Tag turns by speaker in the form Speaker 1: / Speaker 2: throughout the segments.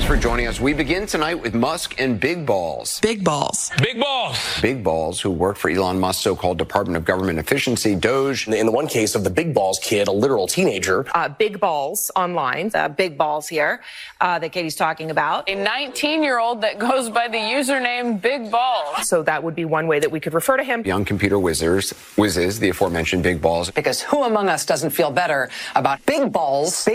Speaker 1: Thanks for joining us. We begin tonight with Musk and Big Balls.
Speaker 2: Big Balls.
Speaker 3: Big Balls.
Speaker 1: Big Balls, who worked for Elon Musk's so-called Department of Government Efficiency, Doge.
Speaker 4: In the one case of the Big Balls kid, a literal teenager.
Speaker 5: Big Balls online, Big Balls here that Katie's talking about.
Speaker 6: A 19-year-old that goes by the username Big Balls.
Speaker 5: So that would be one way that we could refer to him.
Speaker 1: Young computer whizzes, the aforementioned Big Balls.
Speaker 7: Because who among us doesn't feel better about big balls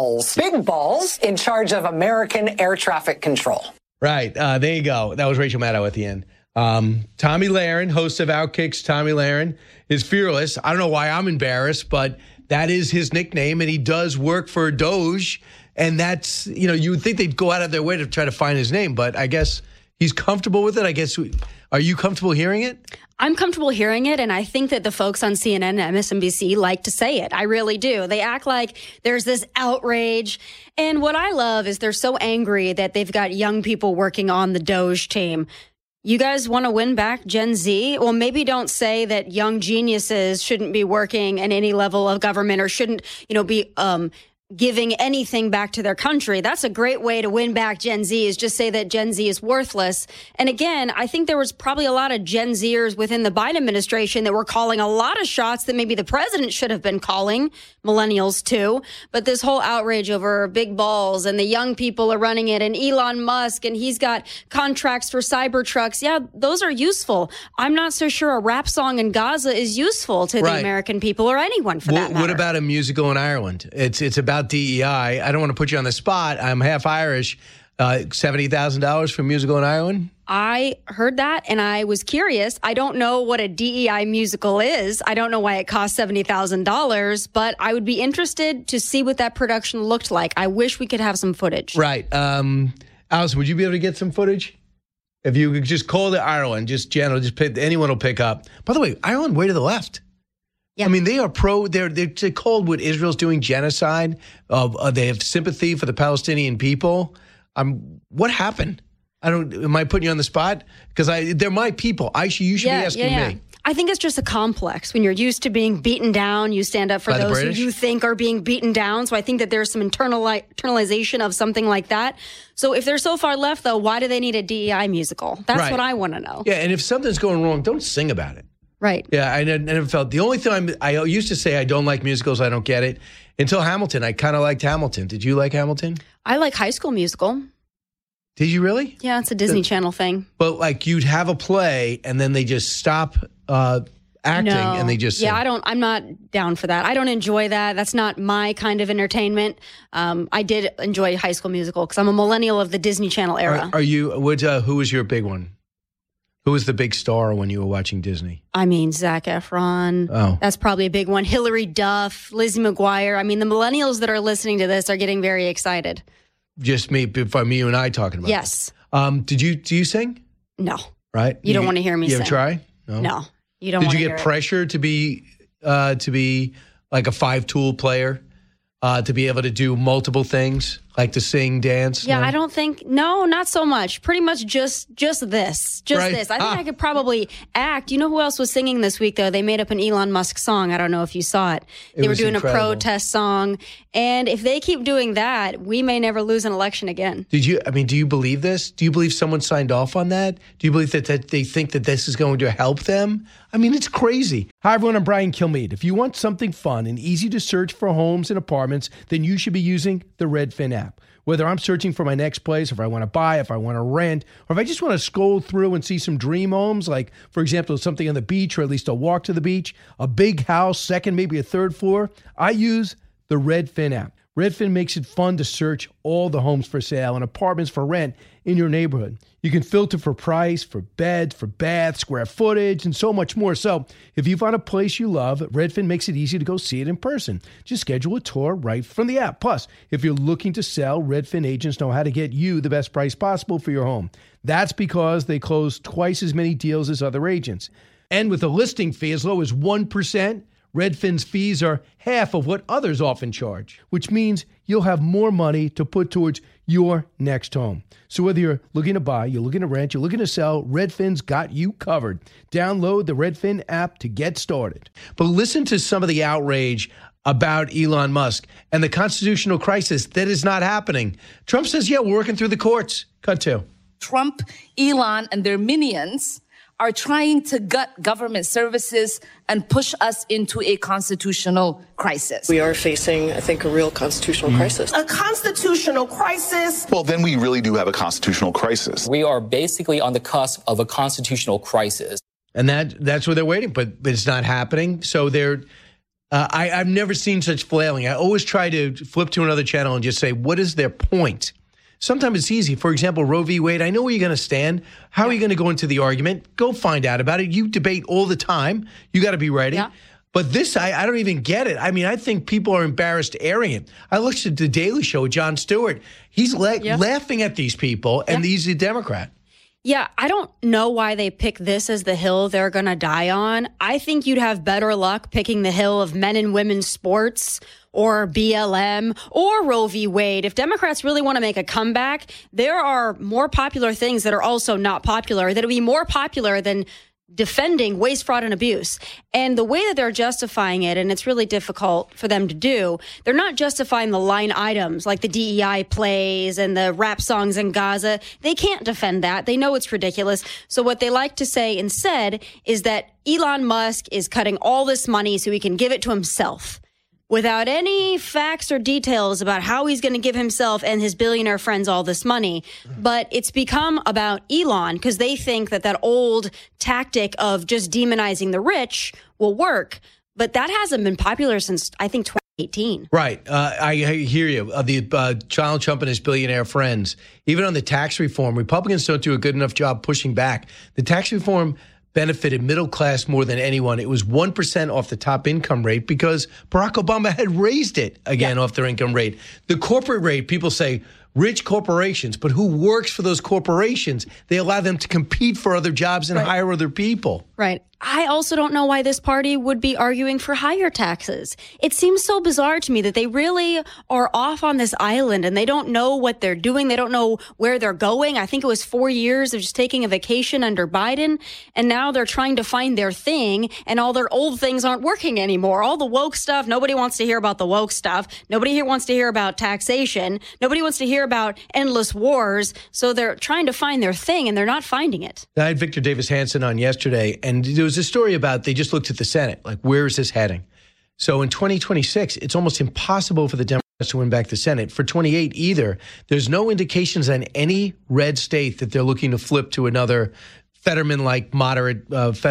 Speaker 7: in charge of American air traffic control?
Speaker 8: Right. There you go. That was Rachel Maddow at the end. Tommy Lahren, host of Outkick's Tommy Lahren, is fearless. I don't know why I'm embarrassed, but that is his nickname, and he does work for Doge. And that's, you would think they'd go out of their way to try to find his name, but I guess he's comfortable with it. I guess, are you comfortable hearing it?
Speaker 9: I'm comfortable hearing it, and I think that the folks on CNN and MSNBC like to say it. I really do. They act like there's this outrage. And what I love is they're so angry that they've got young people working on the Doge team. You guys want to win back Gen Z? Well, maybe don't say that young geniuses shouldn't be working in any level of government or shouldn't, be giving anything back to their country. That's a great way to win back Gen Z, is just say that Gen Z is worthless. And again, I think there was probably a lot of Gen Zers within the Biden administration that were calling a lot of shots that maybe the president should have been calling, millennials too. But this whole outrage over Big Balls and the young people are running it, and Elon Musk, and he's got contracts for Cybertrucks. Yeah, those are useful. I'm not so sure a rap song in Gaza is useful to the American people or anyone for that matter.
Speaker 8: What about a musical in Ireland? It's about DEI. I don't want to put you on the spot. I'm half Irish. $70,000 for musical in Ireland?
Speaker 9: I heard that, and I was curious. I don't know what a DEI musical is. I don't know why it costs $70,000, but I would be interested to see what that production looked like. I wish we could have some footage.
Speaker 8: Right. Allison, would you be able to get some footage? If you could just call to Ireland, anyone will pick up. By the way, Ireland way to the left. Yeah. I mean, they are they're called what Israel's doing genocide. They have sympathy for the Palestinian people. What happened? Am I putting you on the spot? Because they're my people. You should be asking me.
Speaker 9: I think it's just a complex. When you're used to being beaten down, you stand up for those who you think are being beaten down. So I think that there's some internalization of something like that. So if they're so far left, though, why do they need a DEI musical? That's what I want to know.
Speaker 8: Yeah, and if something's going wrong, don't sing about it.
Speaker 9: Right.
Speaker 8: Yeah, I never felt. The only thing I used to say I don't like musicals, I don't get it. Until Hamilton. I kind of liked Hamilton. Did you like Hamilton?
Speaker 9: I like High School Musical.
Speaker 8: Did you really?
Speaker 9: Yeah, it's a Disney Channel thing.
Speaker 8: But you'd have a play and then they just stop acting and they just sing.
Speaker 9: Yeah, I'm not down for that. I don't enjoy that. That's not my kind of entertainment. I did enjoy High School Musical because I'm a millennial of the Disney Channel era.
Speaker 8: Who was your big one? Who was the big star when you were watching Disney?
Speaker 9: I mean, Zac Efron.
Speaker 8: Oh.
Speaker 9: That's probably a big one. Hilary Duff, Lizzie McGuire. I mean, the millennials that are listening to this are getting very excited.
Speaker 8: Just me and I talking about
Speaker 9: Yes.
Speaker 8: Do you sing?
Speaker 9: No.
Speaker 8: Right?
Speaker 9: You don't want to hear me sing.
Speaker 8: You ever try?
Speaker 9: No. You don't want to hear it.
Speaker 8: Did you get pressure to be like a 5-tool player? To be able to do multiple things, like to sing, dance?
Speaker 9: Yeah, no? I don't think, not so much. Pretty much just this. This. I think I could probably act. You know who else was singing this week, though? They made up an Elon Musk song. I don't know if you saw it. They were doing incredible. A protest song. And if they keep doing that, we may never lose an election again. Do
Speaker 8: you believe this? Do you believe someone signed off on that? Do you believe that they think that this is going to help them? I mean, it's crazy. Hi, everyone. I'm Brian Kilmeade. If you want something fun and easy to search for homes and apartments, then you should be using the Redfin app. Whether I'm searching for my next place, if I want to buy, if I want to rent, or if I just want to scroll through and see some dream homes, like, for example, something on the beach or at least a walk to the beach, a big house, second, maybe a third floor, I use the Redfin app. Redfin makes it fun to search all the homes for sale and apartments for rent in your neighborhood. You can filter for price, for beds, for baths, square footage, and so much more. So if you find a place you love, Redfin makes it easy to go see it in person. Just schedule a tour right from the app. Plus, if you're looking to sell, Redfin agents know how to get you the best price possible for your home. That's because they close twice as many deals as other agents. And with a listing fee as low as 1%, Redfin's fees are half of what others often charge, which means you'll have more money to put towards your next home. So whether you're looking to buy, you're looking to rent, you're looking to sell, Redfin's got you covered. Download the Redfin app to get started. But listen to some of the outrage about Elon Musk and the constitutional crisis that is not happening. Trump says, yeah, we're working through the courts. Cut to.
Speaker 2: Trump, Elon, and their minions are trying to gut government services and push us into a constitutional crisis.
Speaker 3: We are facing, I think, a real constitutional crisis.
Speaker 10: A constitutional crisis?
Speaker 11: Well, then we really do have a constitutional crisis.
Speaker 4: We are basically on the cusp of a constitutional crisis.
Speaker 8: And that's what they're waiting, but it's not happening. So they're, I've never seen such flailing. I always try to flip to another channel and just say, what is their point? Sometimes it's easy. For example, Roe v. Wade, I know where you're going to stand. How are you going to go into the argument? Go find out about it. You debate all the time. You got to be ready. Yeah. But this, I don't even get it. I mean, I think people are embarrassed airing it. I looked at The Daily Show with Jon Stewart. He's laughing at these people, and he's a Democrat.
Speaker 9: Yeah, I don't know why they pick this as the hill they're going to die on. I think you'd have better luck picking the hill of men and women's sports or BLM or Roe v. Wade. If Democrats really want to make a comeback, there are more popular things that are also not popular that would be more popular than defending waste, fraud, and abuse. And the way that they're justifying it, and it's really difficult for them to do, they're not justifying the line items like the DEI plays and the rap songs in Gaza. They can't defend that. They know it's ridiculous. So what they like to say instead is that Elon Musk is cutting all this money so he can give it to himself, without any facts or details about how he's going to give himself and his billionaire friends all this money. But it's become about Elon because they think that old tactic of just demonizing the rich will work. But that hasn't been popular since, I think, 2018.
Speaker 8: Right. I hear you. Donald Trump and his billionaire friends. Even on the tax reform, Republicans don't do a good enough job pushing back. The tax reform benefited middle class more than anyone. It was 1% off the top income rate because Barack Obama had raised it again off their income rate. The corporate rate, people say rich corporations, but who works for those corporations? They allow them to compete for other jobs and hire other people.
Speaker 9: Right. I also don't know why this party would be arguing for higher taxes. It seems so bizarre to me that they really are off on this island and they don't know what they're doing. They don't know where they're going. I think it was 4 years of just taking a vacation under Biden. And now they're trying to find their thing and all their old things aren't working anymore. All the woke stuff, nobody wants to hear about the woke stuff. Nobody here wants to hear about taxation. Nobody wants to hear about endless wars. So they're trying to find their thing and they're not finding it.
Speaker 8: I had Victor Davis Hanson on yesterday, and there was a story about they just looked at the Senate, like, where is this heading? So in 2026, it's almost impossible for the Democrats to win back the Senate. For 28 either, there's no indications on any red state that they're looking to flip to another Fetterman-like moderate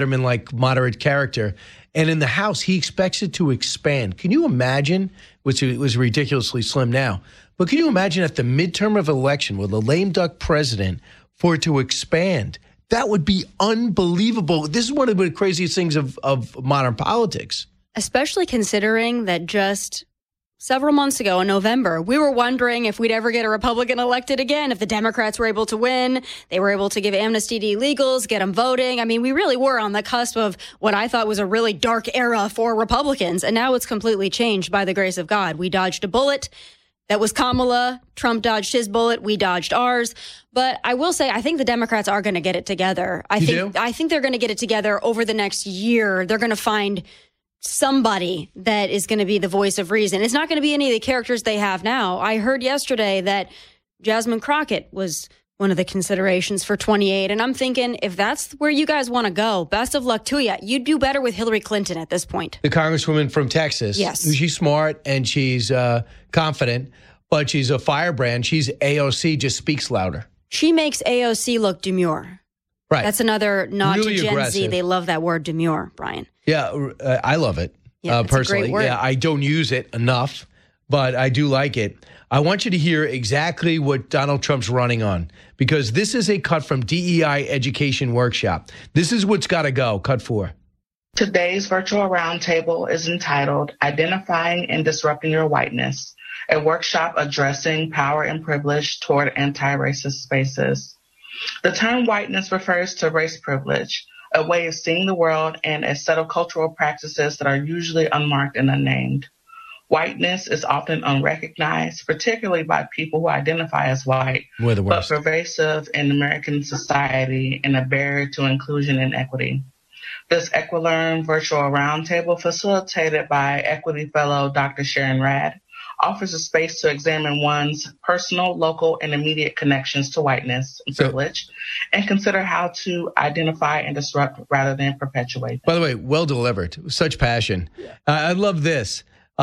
Speaker 8: character. And in the House, he expects it to expand. Can you imagine, which was ridiculously slim now, but can you imagine at the midterm of election with a lame duck president for it to expand? That would be unbelievable. This is one of the craziest things of modern politics.
Speaker 9: Especially considering that just several months ago in November, we were wondering if we'd ever get a Republican elected again, if the Democrats were able to win. They were able to give amnesty to illegals, get them voting. I mean, we really were on the cusp of what I thought was a really dark era for Republicans. And now it's completely changed by the grace of God. We dodged a bullet. That was Kamala. Trump dodged his bullet. We dodged ours. But I will say, I think the Democrats are going to get it together. I think they're going to get it together over the next year. They're going to find somebody that is going to be the voice of reason. It's not going to be any of the characters they have now. I heard yesterday that Jasmine Crockett was one of the considerations for 28. And I'm thinking, if that's where you guys want to go, best of luck to you. You'd do better with Hillary Clinton at this point.
Speaker 8: The congresswoman from Texas.
Speaker 9: Yes.
Speaker 8: She's smart and she's confident, but she's a firebrand. She's AOC, just speaks louder.
Speaker 9: She makes AOC look demure.
Speaker 8: Right.
Speaker 9: That's another nod
Speaker 8: really
Speaker 9: to Gen
Speaker 8: aggressive.
Speaker 9: Z. They love that word demure, Brian.
Speaker 8: Yeah, I love it personally.
Speaker 9: A great word.
Speaker 8: Yeah, I don't use it enough, but I do like it. I want you to hear exactly what Donald Trump's running on, because this is a cut from DEI Education Workshop. This is what's got to go. Cut 4.
Speaker 12: Today's virtual roundtable is entitled Identifying and Disrupting Your Whiteness, a workshop addressing power and privilege toward anti-racist spaces. The term whiteness refers to race privilege, a way of seeing the world and a set of cultural practices that are usually unmarked and unnamed. Whiteness is often unrecognized, particularly by people who identify as white, but pervasive in American society and a barrier to inclusion and equity. This EquiLearn virtual roundtable, facilitated by Equity Fellow Dr. Sharon Rad, offers a space to examine one's personal, local, and immediate connections to whiteness and privilege, and consider how to identify and disrupt rather than perpetuate them.
Speaker 8: By the way, well delivered. Such passion. I love this.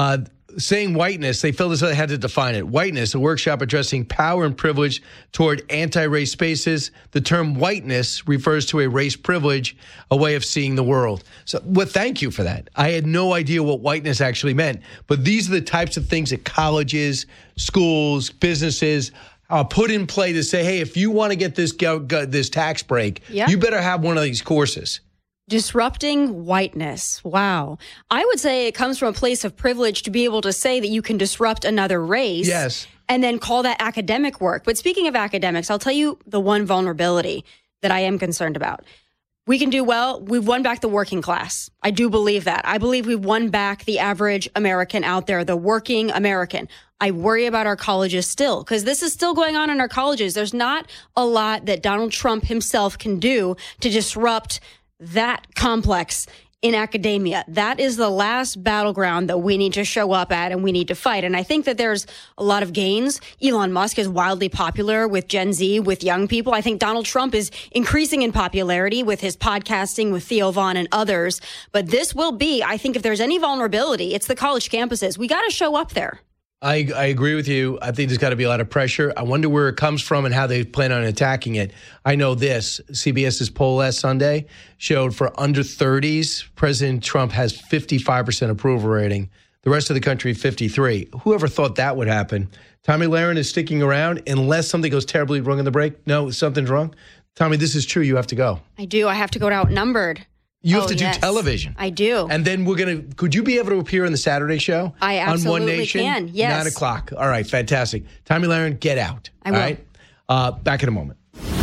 Speaker 8: Saying whiteness, they felt as though they had to define it. Whiteness, a workshop addressing power and privilege toward anti-race spaces. The term whiteness refers to a race privilege, a way of seeing the world. So, well, thank you for that. I had no idea what whiteness actually meant. But these are the types of things that colleges, schools, businesses put in play to say, hey, if you want to get this tax break, you better have one of these courses.
Speaker 9: Disrupting whiteness. Wow. I would say it comes from a place of privilege to be able to say that you can disrupt another race.
Speaker 8: Yes.
Speaker 9: And then call that academic work. But speaking of academics, I'll tell you the one vulnerability that I am concerned about. We can do well. We've won back the working class. I do believe that. I believe we've won back the average American out there, the working American. I worry about our colleges still, because this is still going on in our colleges. There's not a lot that Donald Trump himself can do to disrupt that complex in academia. That is the last battleground that we need to show up at and we need to fight. And I think that there's a lot of gains. Elon Musk is wildly popular with Gen Z, with young people. I think Donald Trump is increasing in popularity with his podcasting with Theo Vaughn and others. But this will be, I think if there's any vulnerability, it's the college campuses. We got to show up there.
Speaker 8: I agree with you. I think there's got to be a lot of pressure. I wonder where it comes from and how they plan on attacking it. I know this. CBS's poll last Sunday showed for under 30s, President Trump has 55% approval rating. The rest of the country, 53. Whoever thought that would happen? Tomi Lahren is sticking around unless something goes terribly wrong in the break. No, something's wrong. Tomi, this is true. You have to go.
Speaker 9: I do. I have to go to Outnumbered.
Speaker 8: You have to do television.
Speaker 9: I do.
Speaker 8: And then could you be able to appear on the Saturday show?
Speaker 9: I absolutely
Speaker 8: on One Nation?
Speaker 9: Can, yes.
Speaker 8: 9:00. All right, fantastic. Tomi Lahren, get out.
Speaker 9: I will.
Speaker 8: All right? Back in a moment.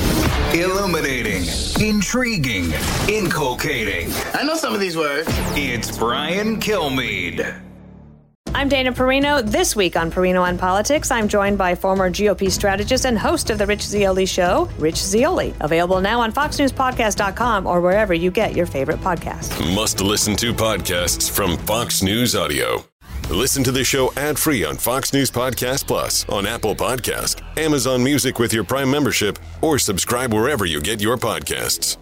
Speaker 13: Illuminating, intriguing, inculcating.
Speaker 14: I know some of these words.
Speaker 13: It's Brian Kilmeade.
Speaker 15: I'm Dana Perino. This week on Perino on Politics, I'm joined by former GOP strategist and host of The Rich Zeoli Show, Rich Zeoli. Available now on FoxNewsPodcast.com or wherever you get your favorite podcasts.
Speaker 16: Must listen to podcasts from Fox News Audio. Listen to the show ad-free on Fox News Podcast Plus, on Apple Podcast, Amazon Music with your Prime membership, or subscribe wherever you get your podcasts.